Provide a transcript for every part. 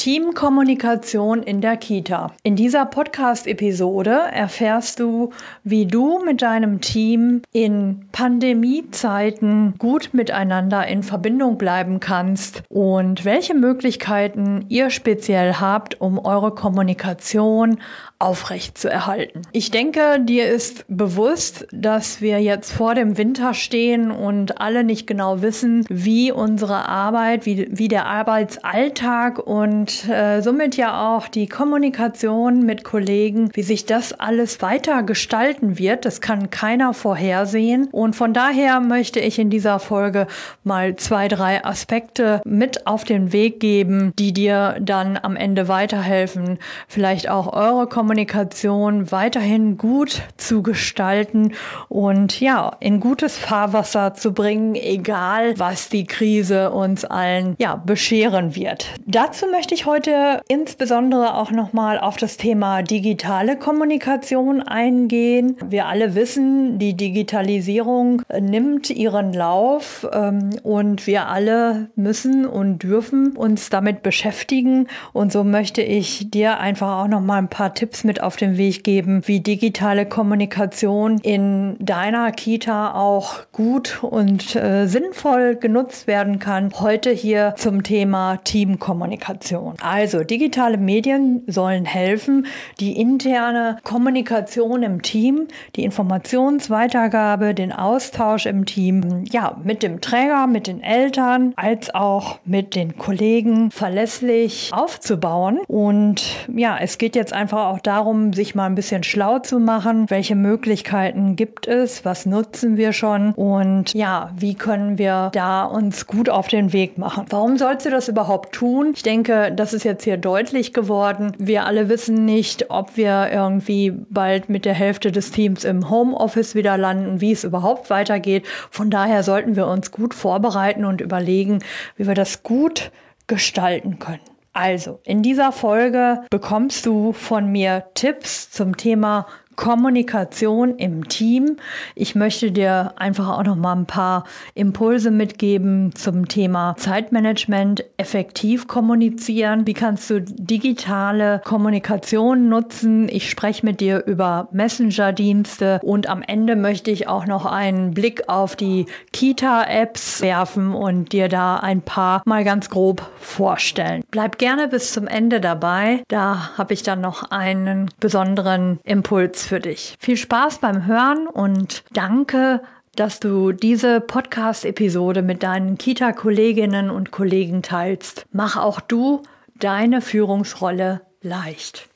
Teamkommunikation in der Kita. In dieser Podcast-Episode erfährst du, wie du mit deinem Team in Pandemiezeiten gut miteinander in Verbindung bleiben kannst und welche Möglichkeiten ihr speziell habt, um eure Kommunikation aufrechtzuerhalten. Ich denke, dir ist bewusst, dass wir jetzt vor dem Winter stehen und alle nicht genau wissen, wie unsere Arbeit, wie der Arbeitsalltag und somit ja auch die Kommunikation mit Kollegen, wie sich das alles weiter gestalten wird. Das kann keiner vorhersehen. Und von daher möchte ich in dieser Folge mal 2, 3 Aspekte mit auf den Weg geben, die dir dann am Ende weiterhelfen, vielleicht auch eure Kommunikation weiterhin gut zu gestalten und ja, in gutes Fahrwasser zu bringen, egal was die Krise uns allen bescheren wird. Dazu möchte ich heute insbesondere auch nochmal auf das Thema digitale Kommunikation eingehen. Wir alle wissen, die Digitalisierung nimmt ihren Lauf und wir alle müssen und dürfen uns damit beschäftigen. Und so möchte ich dir einfach auch nochmal ein paar Tipps mit auf den Weg geben, wie digitale Kommunikation in deiner Kita auch gut und sinnvoll genutzt werden kann. Heute hier zum Thema Teamkommunikation. Also digitale Medien sollen helfen, die interne Kommunikation im Team, die Informationsweitergabe, den Austausch im Team, mit dem Träger, mit den Eltern, als auch mit den Kollegen verlässlich aufzubauen. Und es geht jetzt einfach auch darum, sich mal ein bisschen schlau zu machen. Welche Möglichkeiten gibt es? Was nutzen wir schon? Und wie können wir da uns gut auf den Weg machen? Warum sollst du das überhaupt tun? Ich denke, das ist jetzt hier deutlich geworden. Wir alle wissen nicht, ob wir irgendwie bald mit der Hälfte des Teams im Homeoffice wieder landen, wie es überhaupt weitergeht. Von daher sollten wir uns gut vorbereiten und überlegen, wie wir das gut gestalten können. Also, in dieser Folge bekommst du von mir Tipps zum Thema Kommunikation im Team. Ich möchte dir einfach auch noch mal ein paar Impulse mitgeben zum Thema Zeitmanagement, effektiv kommunizieren. Wie kannst du digitale Kommunikation nutzen? Ich spreche mit dir über Messenger-Dienste und am Ende möchte ich auch noch einen Blick auf die Kita-Apps werfen und dir da ein paar mal ganz grob vorstellen. Bleib gerne bis zum Ende dabei. Da habe ich dann noch einen besonderen Impuls für dich. Viel Spaß beim Hören und danke, dass du diese Podcast-Episode mit deinen Kita-Kolleginnen und Kollegen teilst. Mach auch du deine Führungsrolle leicht.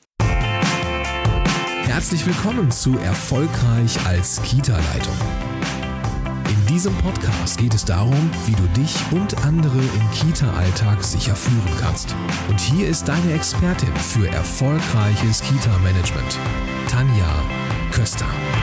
Herzlich willkommen zu Erfolgreich als Kita-Leitung. In diesem Podcast geht es darum, wie du dich und andere im Kita-Alltag sicher führen kannst. Und hier ist deine Expertin für erfolgreiches Kita-Management, Tanja Köster.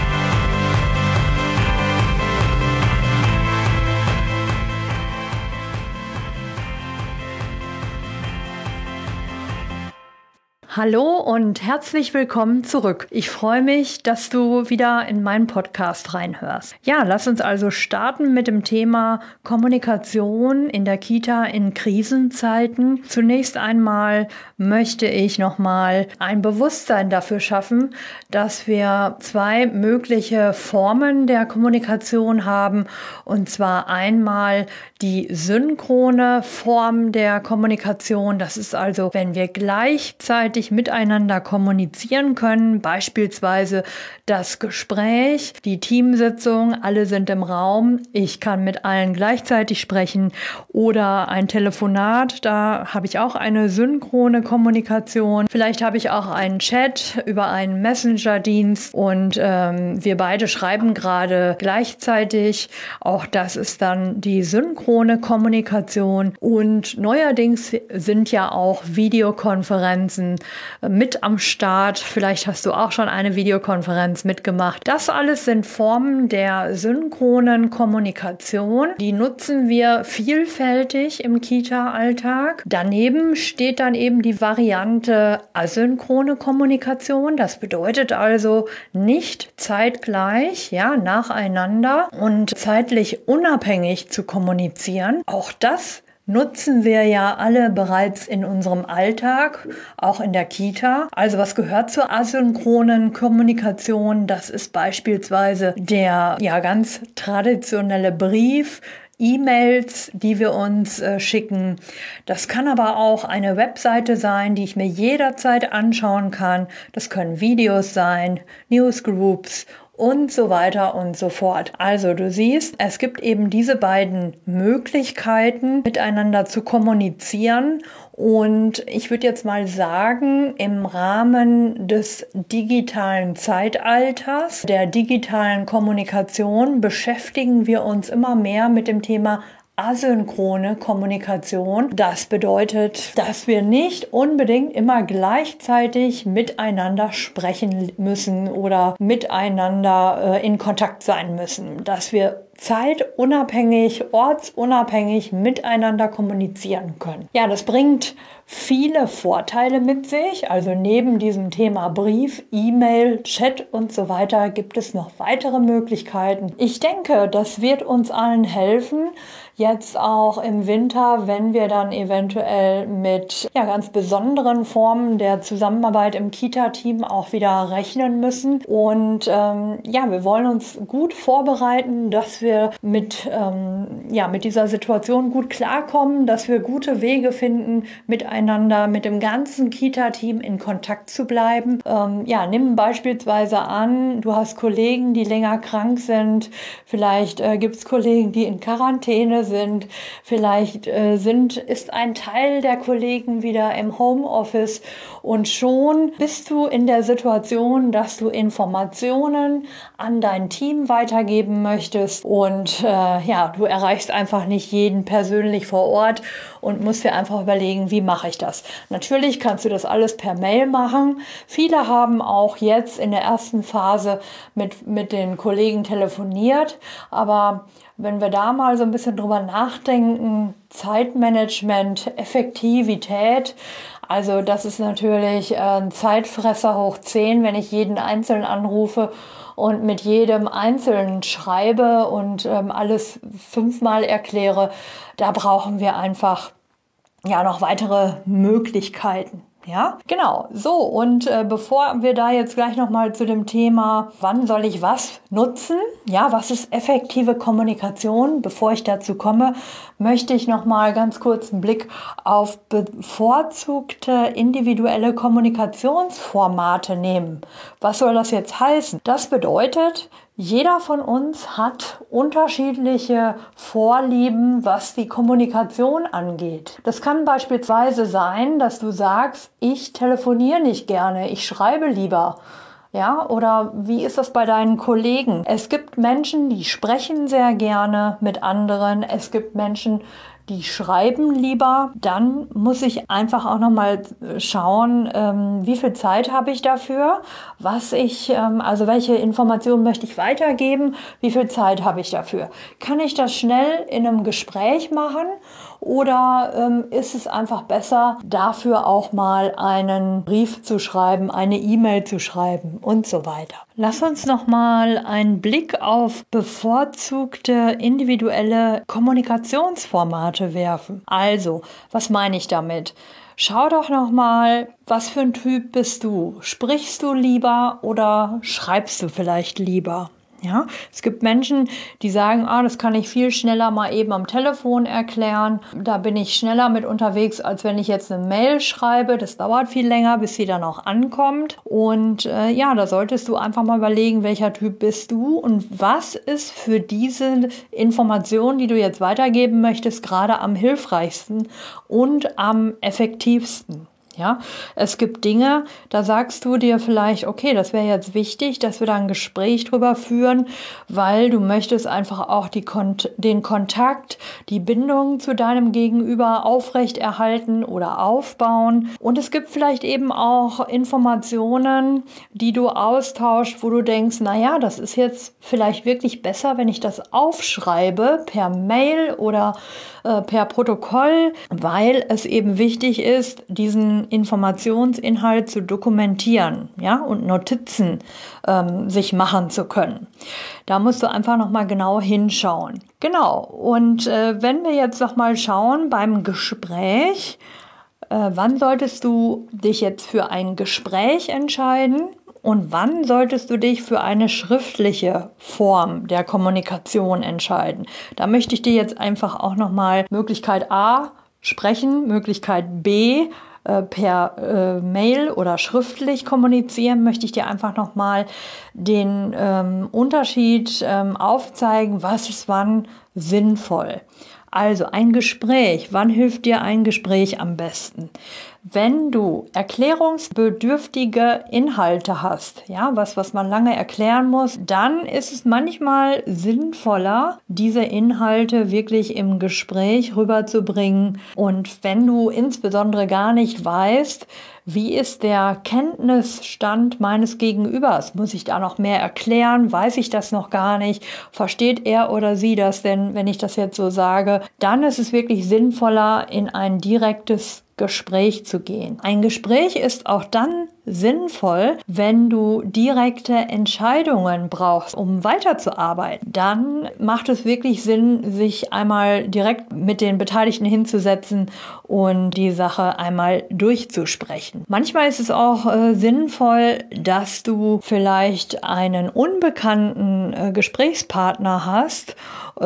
Hallo und herzlich willkommen zurück. Ich freue mich, dass du wieder in meinen Podcast reinhörst. Lass uns also starten mit dem Thema Kommunikation in der Kita in Krisenzeiten. Zunächst einmal möchte ich nochmal ein Bewusstsein dafür schaffen, dass wir 2 mögliche Formen der Kommunikation haben. Und zwar einmal die synchrone Form der Kommunikation. Das ist also, wenn wir gleichzeitig miteinander kommunizieren können, beispielsweise das Gespräch, die Teamsitzung, alle sind im Raum, ich kann mit allen gleichzeitig sprechen oder ein Telefonat, da habe ich auch eine synchrone Kommunikation. Vielleicht habe ich auch einen Chat über einen Messenger-Dienst und wir beide schreiben gerade gleichzeitig. Auch das ist dann die synchrone Kommunikation und neuerdings sind ja auch Videokonferenzen mit am Start. Vielleicht hast du auch schon eine Videokonferenz mitgemacht. Das alles sind Formen der synchronen Kommunikation. Die nutzen wir vielfältig im Kita-Alltag. Daneben steht dann eben die Variante asynchrone Kommunikation. Das bedeutet also nicht zeitgleich, nacheinander und zeitlich unabhängig zu kommunizieren. Auch das nutzen wir ja alle bereits in unserem Alltag, auch in der Kita. Also was gehört zur asynchronen Kommunikation? Das ist beispielsweise der ganz traditionelle Brief, E-Mails, die wir uns schicken. Das kann aber auch eine Webseite sein, die ich mir jederzeit anschauen kann. Das können Videos sein, Newsgroups und so weiter und so fort. Also du siehst, es gibt eben diese beiden Möglichkeiten, miteinander zu kommunizieren. Und ich würde jetzt mal sagen, im Rahmen des digitalen Zeitalters, der digitalen Kommunikation, beschäftigen wir uns immer mehr mit dem Thema asynchrone Kommunikation. Das bedeutet, dass wir nicht unbedingt immer gleichzeitig miteinander sprechen müssen oder miteinander in Kontakt sein müssen, dass wir zeitunabhängig, ortsunabhängig miteinander kommunizieren können. Ja, das bringt viele Vorteile mit sich. Also neben diesem Thema Brief, E-Mail, Chat und so weiter gibt es noch weitere Möglichkeiten. Ich denke, das wird uns allen helfen, jetzt auch im Winter, wenn wir dann eventuell mit ganz besonderen Formen der Zusammenarbeit im Kita-Team auch wieder rechnen müssen. Und wir wollen uns gut vorbereiten, dass wir mit dieser Situation gut klarkommen, dass wir gute Wege finden, miteinander, mit dem ganzen Kita-Team in Kontakt zu bleiben. Nimm beispielsweise an, du hast Kollegen, die länger krank sind, vielleicht gibt es Kollegen, die in Quarantäne sind, vielleicht ist ein Teil der Kollegen wieder im Homeoffice und schon bist du in der Situation, dass du Informationen an dein Team weitergeben möchtest und du erreichst einfach nicht jeden persönlich vor Ort und musst dir einfach überlegen, wie mache ich das. Natürlich kannst du das alles per Mail machen. Viele haben auch jetzt in der ersten Phase mit den Kollegen telefoniert, aber wenn wir da mal so ein bisschen drüber nachdenken, Zeitmanagement, Effektivität, also das ist natürlich ein Zeitfresser hoch 10, wenn ich jeden Einzelnen anrufe und mit jedem Einzelnen schreibe und alles 5-mal erkläre. Da brauchen wir einfach noch weitere Möglichkeiten. Ja, genau. So, und bevor wir da jetzt gleich nochmal zu dem Thema, wann soll ich was nutzen? Ja, was ist effektive Kommunikation? Bevor ich dazu komme, möchte ich nochmal ganz kurz einen Blick auf bevorzugte individuelle Kommunikationsformate nehmen. Was soll das jetzt heißen? Das bedeutet, jeder von uns hat unterschiedliche Vorlieben, was die Kommunikation angeht. Das kann beispielsweise sein, dass du sagst, ich telefoniere nicht gerne, ich schreibe lieber. Ja, oder wie ist das bei deinen Kollegen? Es gibt Menschen, die sprechen sehr gerne mit anderen. Es gibt Menschen, die schreiben lieber. Dann muss ich einfach auch nochmal schauen, wie viel Zeit habe ich dafür, welche Informationen möchte ich weitergeben, wie viel Zeit habe ich dafür. Kann ich das schnell in einem Gespräch machen oder ist es einfach besser, dafür auch mal einen Brief zu schreiben, eine E-Mail zu schreiben und so weiter. Lass uns nochmal einen Blick auf bevorzugte individuelle Kommunikationsformate werfen. Also, was meine ich damit? Schau doch nochmal, was für ein Typ bist du? Sprichst du lieber oder schreibst du vielleicht lieber? Ja, es gibt Menschen, die sagen, das kann ich viel schneller mal eben am Telefon erklären. Da bin ich schneller mit unterwegs, als wenn ich jetzt eine Mail schreibe. Das dauert viel länger, bis sie dann auch ankommt. Und da solltest du einfach mal überlegen, welcher Typ bist du und was ist für diese Information, die du jetzt weitergeben möchtest, gerade am hilfreichsten und am effektivsten. Ja, es gibt Dinge, da sagst du dir vielleicht, okay, das wäre jetzt wichtig, dass wir da ein Gespräch drüber führen, weil du möchtest einfach auch den Kontakt, die Bindung zu deinem Gegenüber aufrechterhalten oder aufbauen. Und es gibt vielleicht eben auch Informationen, die du austauschst, wo du denkst, das ist jetzt vielleicht wirklich besser, wenn ich das aufschreibe per Mail oder per Protokoll, weil es eben wichtig ist, diesen Informationsinhalt zu dokumentieren, ja, und Notizen sich machen zu können. Da musst du einfach nochmal genau hinschauen. Genau, und wenn wir jetzt nochmal schauen beim Gespräch, wann solltest du dich jetzt für ein Gespräch entscheiden und wann solltest du dich für eine schriftliche Form der Kommunikation entscheiden? Da möchte ich dir jetzt einfach auch nochmal Möglichkeit A sprechen, Möglichkeit B per Mail oder schriftlich kommunizieren, möchte ich dir einfach nochmal den Unterschied aufzeigen, was ist wann sinnvoll. Also ein Gespräch, wann hilft dir ein Gespräch am besten? Wenn du erklärungsbedürftige Inhalte hast, ja, was man lange erklären muss, dann ist es manchmal sinnvoller, diese Inhalte wirklich im Gespräch rüberzubringen. Und wenn du insbesondere gar nicht weißt, wie ist der Kenntnisstand meines Gegenübers? Muss ich da noch mehr erklären? Weiß ich das noch gar nicht? Versteht er oder sie das denn, wenn ich das jetzt so sage? Dann ist es wirklich sinnvoller, in ein direktes Gespräch zu gehen. Ein Gespräch ist auch dann sinnvoll, wenn du direkte Entscheidungen brauchst, um weiterzuarbeiten. Dann macht es wirklich Sinn, sich einmal direkt mit den Beteiligten hinzusetzen und die Sache einmal durchzusprechen. Manchmal ist es auch sinnvoll, dass du vielleicht einen unbekannten Gesprächspartner hast,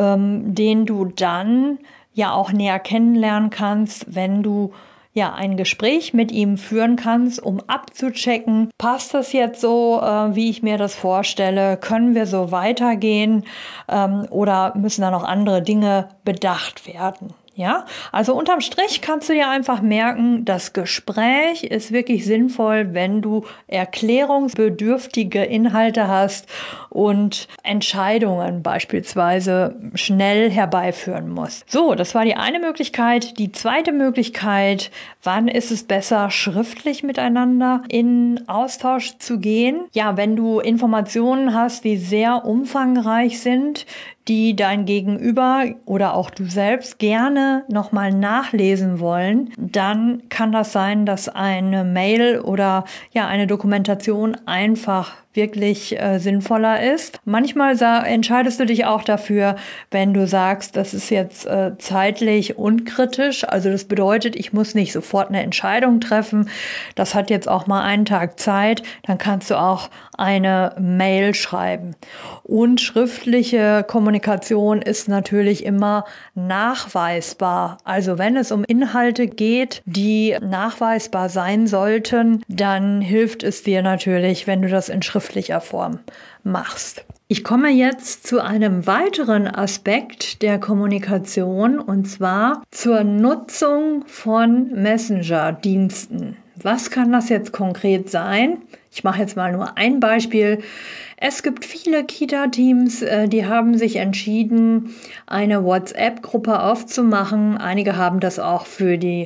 den du dann ja auch näher kennenlernen kannst, wenn du ein Gespräch mit ihm führen kannst, um abzuchecken, passt das jetzt so, wie ich mir das vorstelle? Können wir so weitergehen oder müssen da noch andere Dinge bedacht werden? Ja, also unterm Strich kannst du dir einfach merken, das Gespräch ist wirklich sinnvoll, wenn du erklärungsbedürftige Inhalte hast und Entscheidungen beispielsweise schnell herbeiführen musst. So, das war die eine Möglichkeit. Die zweite Möglichkeit, wann ist es besser, schriftlich miteinander in Austausch zu gehen? Ja, wenn du Informationen hast, die sehr umfangreich sind, die dein Gegenüber oder auch du selbst gerne nochmal nachlesen wollen, dann kann das sein, dass eine Mail oder eine Dokumentation einfach wirklich sinnvoller ist. Manchmal entscheidest du dich auch dafür, wenn du sagst, das ist jetzt zeitlich unkritisch. Also das bedeutet, ich muss nicht sofort eine Entscheidung treffen. Das hat jetzt auch mal einen Tag Zeit. Dann kannst du auch eine Mail schreiben. Und schriftliche Kommunikation ist natürlich immer nachweisbar. Also wenn es um Inhalte geht, die nachweisbar sein sollten, dann hilft es dir natürlich, wenn du das in schriftlicher Form machst. Ich komme jetzt zu einem weiteren Aspekt der Kommunikation und zwar zur Nutzung von Messenger-Diensten. Was kann das jetzt konkret sein? Ich mache jetzt mal nur ein Beispiel. Es gibt viele Kita-Teams, die haben sich entschieden, eine WhatsApp-Gruppe aufzumachen. Einige haben das auch für den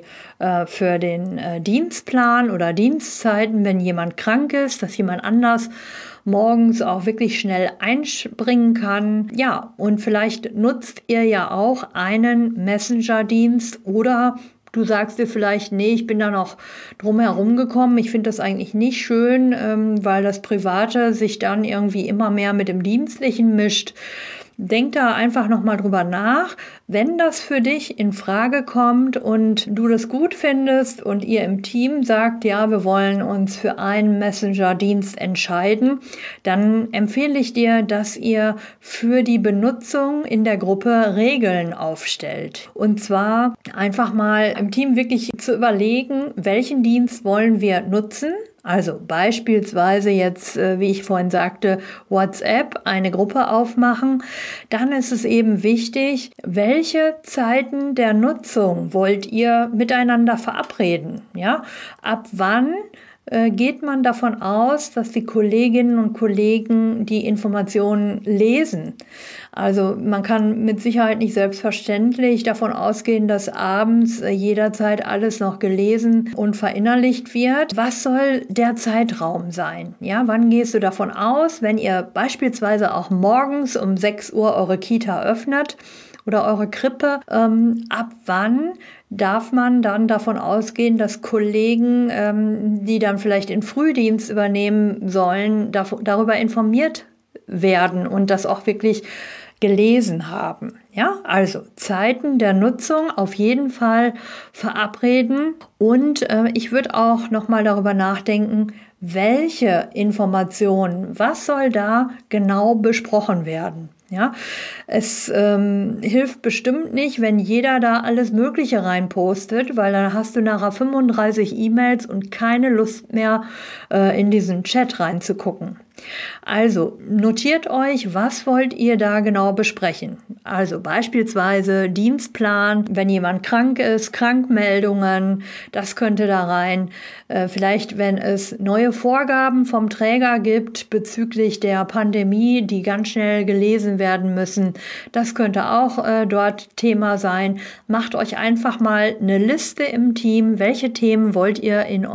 Dienstplan oder Dienstzeiten, wenn jemand krank ist, dass jemand anders morgens auch wirklich schnell einspringen kann. Ja, und vielleicht nutzt ihr ja auch einen Messenger-Dienst oder du sagst dir vielleicht, nee, ich bin da noch drum herum gekommen. Ich finde das eigentlich nicht schön, weil das Private sich dann irgendwie immer mehr mit dem Dienstlichen mischt. Denk da einfach nochmal drüber nach. Wenn das für dich in Frage kommt und du das gut findest und ihr im Team sagt, ja, wir wollen uns für einen Messenger-Dienst entscheiden, dann empfehle ich dir, dass ihr für die Benutzung in der Gruppe Regeln aufstellt. Und zwar einfach mal im Team wirklich zu überlegen, welchen Dienst wollen wir nutzen. Also beispielsweise jetzt, wie ich vorhin sagte, WhatsApp, eine Gruppe aufmachen. Dann ist es eben wichtig, welche Zeiten der Nutzung wollt ihr miteinander verabreden? Ja? Ab wann geht man davon aus, dass die Kolleginnen und Kollegen die Informationen lesen? Also man kann mit Sicherheit nicht selbstverständlich davon ausgehen, dass abends jederzeit alles noch gelesen und verinnerlicht wird. Was soll der Zeitraum sein? Ja, wann gehst du davon aus, wenn ihr beispielsweise auch morgens um 6 Uhr eure Kita öffnet oder eure Krippe, ab wann darf man dann davon ausgehen, dass Kollegen, die dann vielleicht den Frühdienst übernehmen sollen, darüber informiert werden und das auch wirklich gelesen haben. Ja, also Zeiten der Nutzung auf jeden Fall verabreden und ich würde auch nochmal darüber nachdenken, welche Informationen, was soll da genau besprochen werden? Ja, es hilft bestimmt nicht, wenn jeder da alles Mögliche reinpostet, weil dann hast du nachher 35 E-Mails und keine Lust mehr, in diesen Chat reinzugucken. Also notiert euch, was wollt ihr da genau besprechen? Also beispielsweise Dienstplan, wenn jemand krank ist, Krankmeldungen, das könnte da rein. Vielleicht, wenn es neue Vorgaben vom Träger gibt bezüglich der Pandemie, die ganz schnell gelesen werden müssen, das könnte auch dort Thema sein. Macht euch einfach mal eine Liste im Team, welche Themen wollt ihr in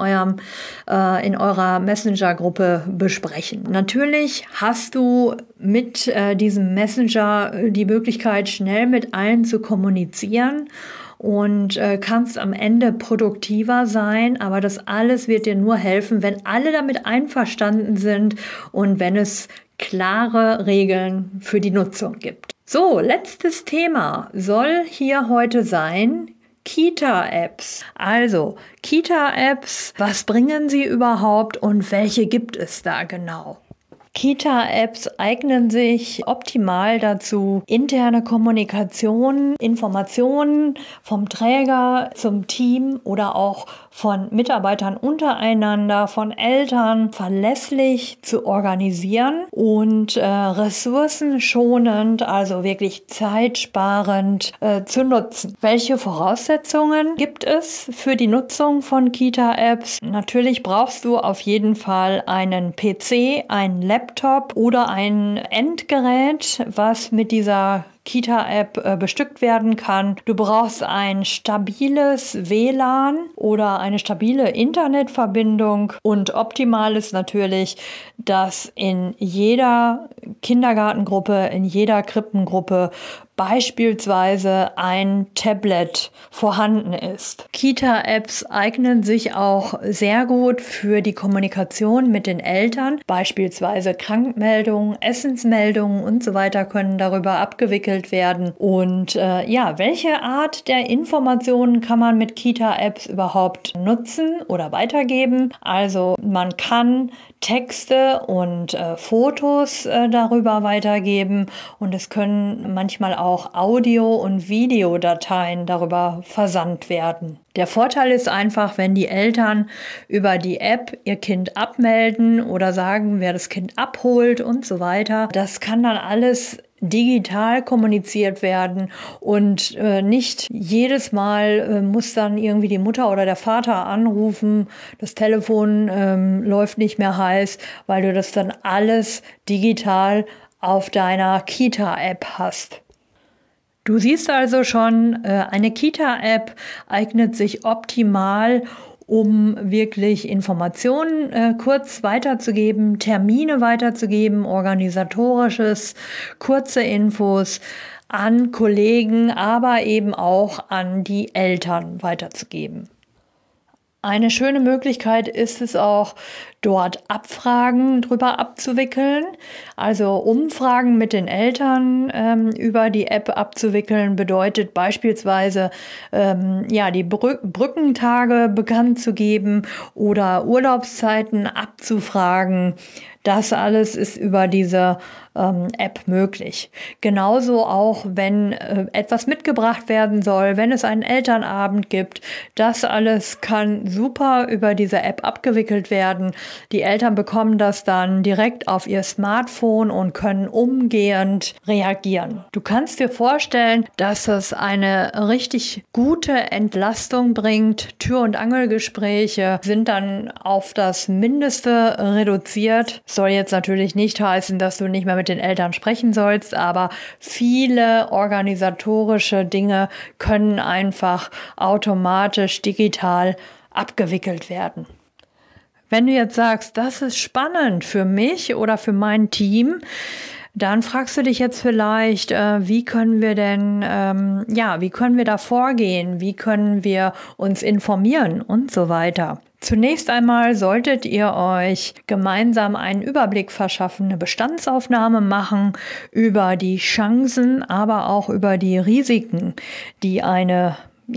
eurer Messenger-Gruppe besprechen. Natürlich hast du mit diesem Messenger die Möglichkeit, schnell mit allen zu kommunizieren und kannst am Ende produktiver sein, aber das alles wird dir nur helfen, wenn alle damit einverstanden sind und wenn es klare Regeln für die Nutzung gibt. So, letztes Thema soll hier heute sein: Kita-Apps. Also Kita-Apps, was bringen sie überhaupt und welche gibt es da genau? Kita-Apps eignen sich optimal dazu, interne Kommunikation, Informationen vom Träger zum Team oder auch von Mitarbeitern untereinander, von Eltern verlässlich zu organisieren und ressourcenschonend, also wirklich zeitsparend zu nutzen. Welche Voraussetzungen gibt es für die Nutzung von Kita-Apps? Natürlich brauchst du auf jeden Fall einen PC, einen Laptop oder ein Endgerät, was mit dieser Kita-App bestückt werden kann. Du brauchst ein stabiles WLAN oder eine stabile Internetverbindung und optimal ist natürlich, dass in jeder Kindergartengruppe, in jeder Krippengruppe beispielsweise ein Tablet vorhanden ist. Kita-Apps eignen sich auch sehr gut für die Kommunikation mit den Eltern. Beispielsweise Krankmeldungen, Essensmeldungen und so weiter können darüber abgewickelt werden. Und welche Art der Informationen kann man mit Kita-Apps überhaupt nutzen oder weitergeben? Also man kann Texte und Fotos darüber weitergeben und es können manchmal auch Audio- und Videodateien darüber versandt werden. Der Vorteil ist einfach, wenn die Eltern über die App ihr Kind abmelden oder sagen, wer das Kind abholt und so weiter. Das kann dann alles digital kommuniziert werden und nicht jedes Mal muss dann irgendwie die Mutter oder der Vater anrufen, das Telefon läuft nicht mehr heiß, weil du das dann alles digital auf deiner Kita-App hast. Du siehst also schon, eine Kita-App eignet sich optimal, um wirklich Informationen kurz weiterzugeben, Termine weiterzugeben, organisatorisches, kurze Infos an Kollegen, aber eben auch an die Eltern weiterzugeben. Eine schöne Möglichkeit ist es auch, dort Abfragen drüber abzuwickeln, also Umfragen mit den Eltern über die App abzuwickeln, bedeutet beispielsweise die Brückentage bekannt zu geben oder Urlaubszeiten abzufragen. Das alles ist über diese App möglich. Genauso auch, wenn etwas mitgebracht werden soll, wenn es einen Elternabend gibt. Das alles kann super über diese App abgewickelt werden. Die Eltern bekommen das dann direkt auf ihr Smartphone und können umgehend reagieren. Du kannst dir vorstellen, dass das eine richtig gute Entlastung bringt. Tür- und Angelgespräche sind dann auf das Mindeste reduziert. Soll jetzt natürlich nicht heißen, dass du nicht mehr mit den Eltern sprechen sollst, aber viele organisatorische Dinge können einfach automatisch digital abgewickelt werden. Wenn du jetzt sagst, das ist spannend für mich oder für mein Team, dann fragst du dich jetzt vielleicht, wie können wir denn, wie können wir da vorgehen? Wie können wir uns informieren und so weiter? Zunächst einmal solltet ihr euch gemeinsam einen Überblick verschaffen, eine Bestandsaufnahme machen über die Chancen, aber auch über die Risiken, die eine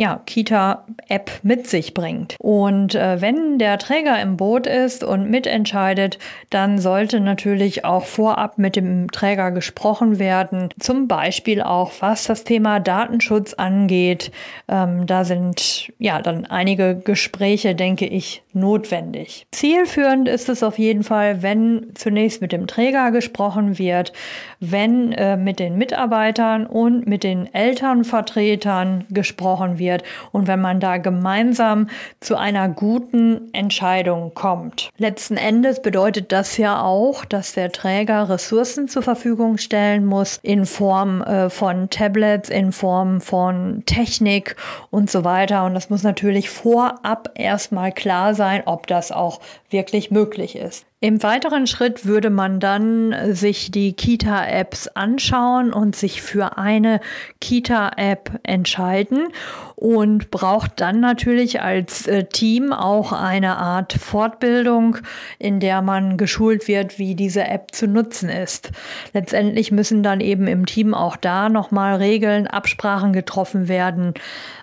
Kita-App mit sich bringt. Und wenn der Träger im Boot ist und mitentscheidet, dann sollte natürlich auch vorab mit dem Träger gesprochen werden. Zum Beispiel auch, was das Thema Datenschutz angeht. Da sind dann einige Gespräche, denke ich, notwendig. Zielführend ist es auf jeden Fall, wenn zunächst mit dem Träger gesprochen wird, wenn mit den Mitarbeitern und mit den Elternvertretern gesprochen wird und wenn man da gemeinsam zu einer guten Entscheidung kommt. Letzten Endes bedeutet das ja auch, dass der Träger Ressourcen zur Verfügung stellen muss in Form von Tablets, in Form von Technik und so weiter. Und das muss natürlich vorab erstmal klar sein, ob das auch wirklich möglich ist. Im weiteren Schritt würde man dann sich die Kita-Apps anschauen und sich für eine Kita-App entscheiden und braucht dann natürlich als Team auch eine Art Fortbildung, in der man geschult wird, wie diese App zu nutzen ist. Letztendlich müssen dann eben im Team auch da nochmal Regeln, Absprachen getroffen werden,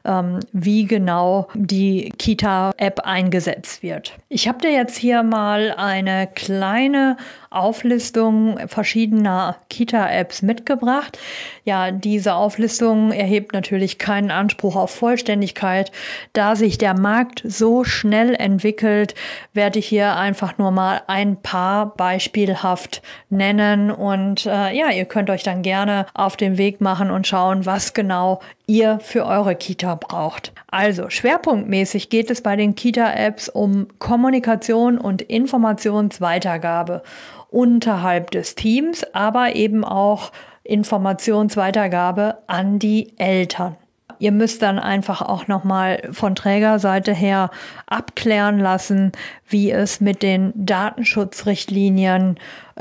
wie genau die Kita-App eingesetzt wird. Ich habe dir jetzt hier mal eine kleine Auflistung verschiedener Kita-Apps mitgebracht. Ja, diese Auflistung erhebt natürlich keinen Anspruch auf Vollständigkeit. Da sich der Markt so schnell entwickelt, werde ich hier einfach nur mal ein paar beispielhaft nennen und ihr könnt euch dann gerne auf den Weg machen und schauen, was genau ihr für eure Kita braucht. Also schwerpunktmäßig geht es bei den Kita-Apps um Kommunikation und Informationsweitergabe unterhalb des Teams, aber eben auch Informationsweitergabe an die Eltern. Ihr müsst dann einfach auch nochmal von Trägerseite her abklären lassen, wie es mit den Datenschutzrichtlinien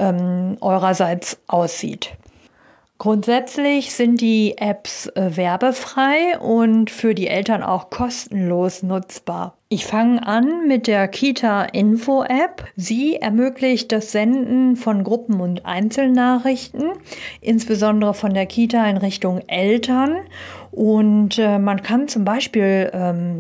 eurerseits aussieht. Grundsätzlich sind die Apps werbefrei und für die Eltern auch kostenlos nutzbar. Ich fange an mit der Kita-Info-App. Sie ermöglicht das Senden von Gruppen- und Einzelnachrichten, insbesondere von der Kita in Richtung Eltern. Und man kann zum Beispiel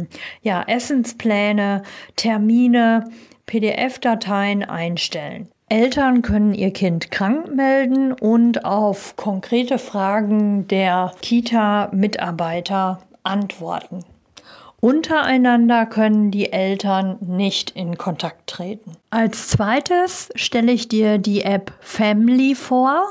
Essenspläne, Termine, PDF-Dateien einstellen. Eltern können ihr Kind krank melden und auf konkrete Fragen der Kita-Mitarbeiter antworten. Untereinander können die Eltern nicht in Kontakt treten. Als zweites stelle ich dir die App Family vor.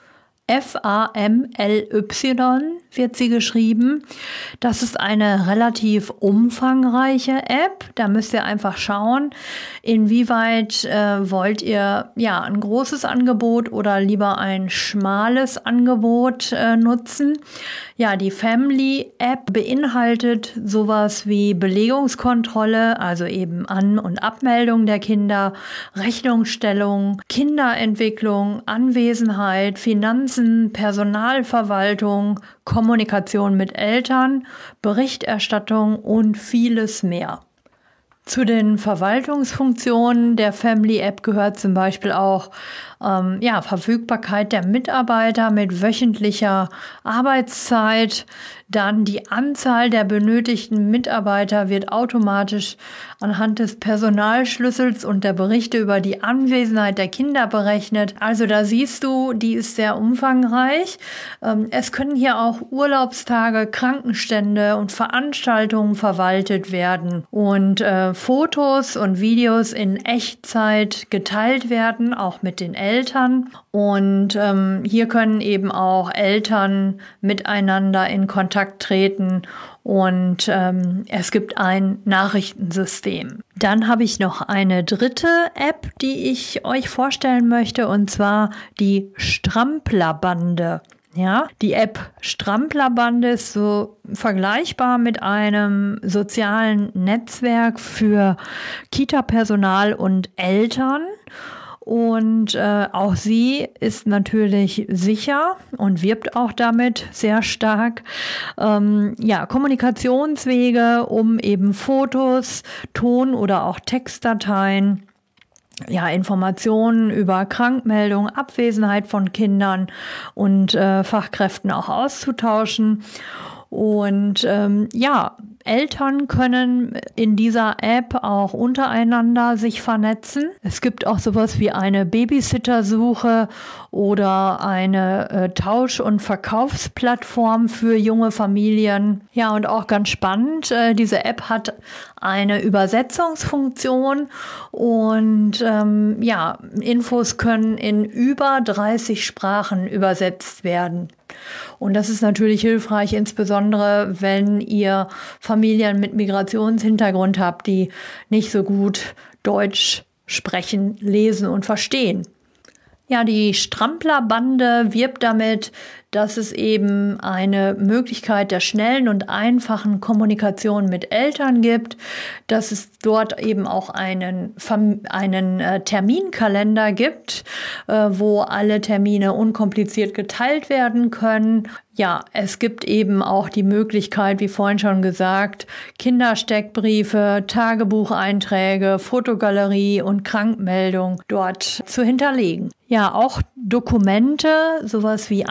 Famly wird sie geschrieben. Das ist eine relativ umfangreiche App. Da müsst ihr einfach schauen, inwieweit wollt ihr ein großes Angebot oder lieber ein schmales Angebot nutzen. Ja, die Family-App beinhaltet sowas wie Belegungskontrolle, also eben An- und Abmeldung der Kinder, Rechnungsstellung, Kinderentwicklung, Anwesenheit, Finanzen, Personalverwaltung, Kommunikation mit Eltern, Berichterstattung und vieles mehr. Zu den Verwaltungsfunktionen der Family App gehört zum Beispiel auch Verfügbarkeit der Mitarbeiter mit wöchentlicher Arbeitszeit. Dann die Anzahl der benötigten Mitarbeiter wird automatisch anhand des Personalschlüssels und der Berichte über die Anwesenheit der Kinder berechnet. Also da siehst du, die ist sehr umfangreich. Es können hier auch Urlaubstage, Krankenstände und Veranstaltungen verwaltet werden und Fotos und Videos in Echtzeit geteilt werden, auch mit den Eltern. Und hier können eben auch Eltern miteinander in Kontakt treten und es gibt ein Nachrichtensystem. Dann habe ich noch eine dritte App, die ich euch vorstellen möchte, und zwar die Stramplerbande. Ja, die App Stramplerbande ist so vergleichbar mit einem sozialen Netzwerk für Kita-Personal und Eltern. Und auch sie ist natürlich sicher und wirbt auch damit sehr stark. Kommunikationswege, um eben Fotos, Ton- oder auch Textdateien, Informationen über Krankmeldung, Abwesenheit von Kindern und Fachkräften auch auszutauschen. Und Eltern können in dieser App auch untereinander sich vernetzen. Es gibt auch sowas wie eine Babysittersuche oder eine Tausch- und Verkaufsplattform für junge Familien. Ja, und auch ganz spannend, diese App hat eine Übersetzungsfunktion und Infos können in über 30 Sprachen übersetzt werden. Und das ist natürlich hilfreich, insbesondere wenn ihr Familien mit Migrationshintergrund habt, die nicht so gut Deutsch sprechen, lesen und verstehen. Ja, die Stramplerbande wirbt damit, dass es eben eine Möglichkeit der schnellen und einfachen Kommunikation mit Eltern gibt, dass es dort eben auch einen Terminkalender gibt, wo alle Termine unkompliziert geteilt werden können. Ja, es gibt eben auch die Möglichkeit, wie vorhin schon gesagt, Kindersteckbriefe, Tagebucheinträge, Fotogalerie und Krankmeldung dort zu hinterlegen. Ja, auch Dokumente, sowas wie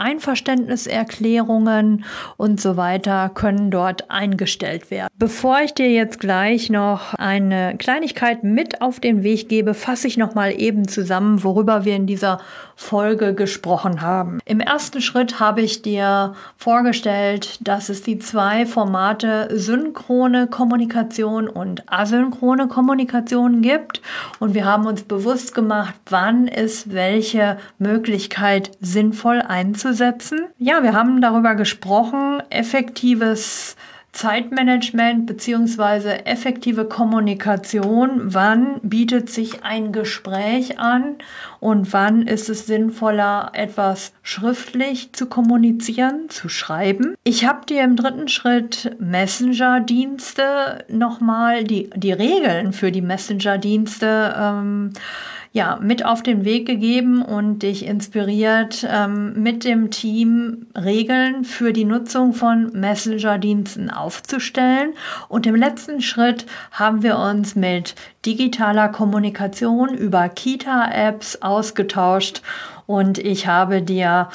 Einverständniserklärungen und so weiter können dort eingestellt werden. Bevor ich dir jetzt gleich noch eine Kleinigkeit mit auf den Weg gebe, fasse ich noch mal eben zusammen, worüber wir in dieser Folge gesprochen haben. Im ersten Schritt habe ich dir vorgestellt, dass es die 2 Formate synchrone Kommunikation und asynchrone Kommunikation gibt. Und wir haben uns bewusst gemacht, wann ist welche Möglichkeit sinnvoll einzusetzen. Ja, wir haben darüber gesprochen, effektives Zeitmanagement bzw. effektive Kommunikation. Wann bietet sich ein Gespräch an und wann ist es sinnvoller, etwas schriftlich zu kommunizieren, zu schreiben? Ich habe dir im dritten Schritt Messenger-Dienste nochmal, die Regeln für die Messenger-Dienste mit auf den Weg gegeben und dich inspiriert, mit dem Team Regeln für die Nutzung von Messenger-Diensten aufzustellen. Und im letzten Schritt haben wir uns mit digitaler Kommunikation über Kita-Apps ausgetauscht und ich habe dir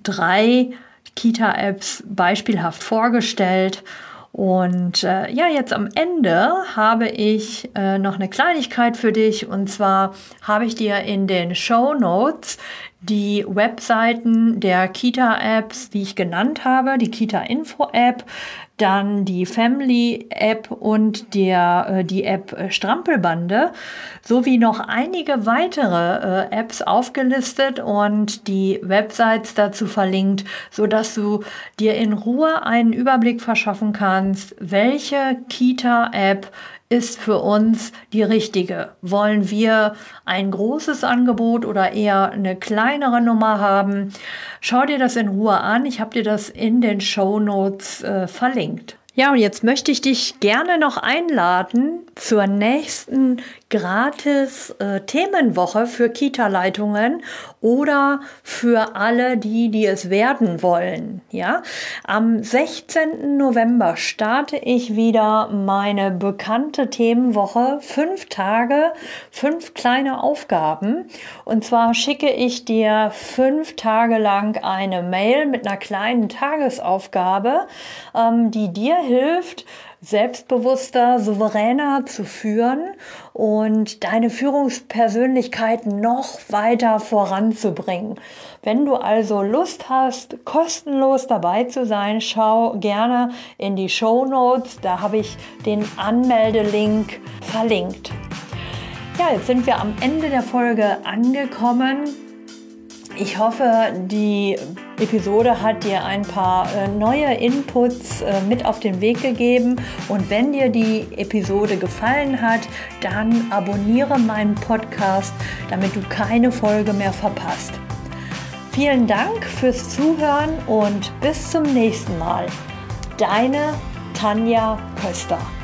3 Kita-Apps beispielhaft vorgestellt. Und jetzt am Ende habe ich noch eine Kleinigkeit für dich, und zwar habe ich dir in den Shownotes die Webseiten der Kita-Apps, die ich genannt habe, die Kita-Info-App, dann die Family-App und die App Strampelbande, sowie noch einige weitere Apps aufgelistet und die Websites dazu verlinkt, sodass du dir in Ruhe einen Überblick verschaffen kannst, welche Kita-App ist für uns die richtige. Wollen wir ein großes Angebot oder eher eine kleinere Nummer haben? Schau dir das in Ruhe an. Ich habe dir das in den Shownotes verlinkt. Ja, und jetzt möchte ich dich gerne noch einladen zur nächsten gratis Themenwoche für Kita-Leitungen oder für alle, die es werden wollen. Ja, am 16. November starte ich wieder meine bekannte Themenwoche. 5 Tage, 5 kleine Aufgaben. Und zwar schicke ich dir 5 Tage lang eine Mail mit einer kleinen Tagesaufgabe, die dir hilft, selbstbewusster, souveräner zu führen und deine Führungspersönlichkeit noch weiter voranzubringen. Wenn du also Lust hast, kostenlos dabei zu sein, schau gerne in die Shownotes, da habe ich den Anmeldelink verlinkt. Ja, jetzt sind wir am Ende der Folge angekommen. Ich hoffe, die Episode hat dir ein paar neue Inputs mit auf den Weg gegeben. Und wenn dir die Episode gefallen hat, dann abonniere meinen Podcast, damit du keine Folge mehr verpasst. Vielen Dank fürs Zuhören und bis zum nächsten Mal. Deine Tanja Köster.